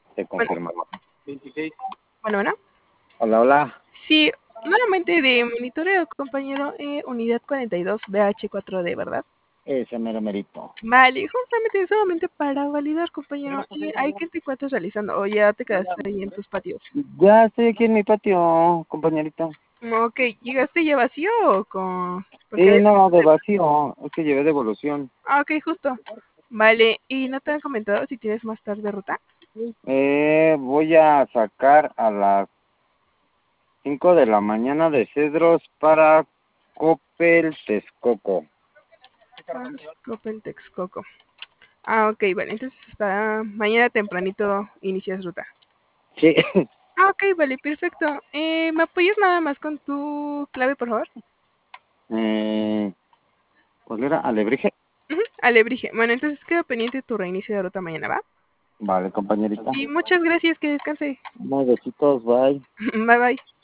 Se Bueno, confirma. 26. bueno. Hola, hola. Sí, nuevamente de monitoreo, compañero, unidad 42 BH4D, ¿verdad? Ese mero merito. Vale, justamente solamente para validar, compañero, ¿hay qué te encuentras realizando? ¿O ya te quedaste ahí en tus patios? Ya estoy aquí en mi patio, compañerita. Ok, ¿llegaste ya vacío o con...? Porque... Sí, no, de vacío. Es que llevé devolución. Ah, ok, justo. Vale, ¿y no te han comentado si tienes más tarde ruta? Voy a sacar a las 5 de la mañana de Cedros para Coppel, Texcoco. Coppel, Texcoco. Ah, ok, vale, entonces hasta mañana tempranito inicias ruta. Sí. Ah, ok, vale, perfecto. ¿Me apoyas nada más con tu clave, por favor? ¿Cuál era? Alebrije. Alebrije. Bueno, entonces queda pendiente tu reinicio de ruta mañana, ¿va? Vale, compañerita. Sí, muchas gracias, que descanse. Unos besitos, bye. Bye bye.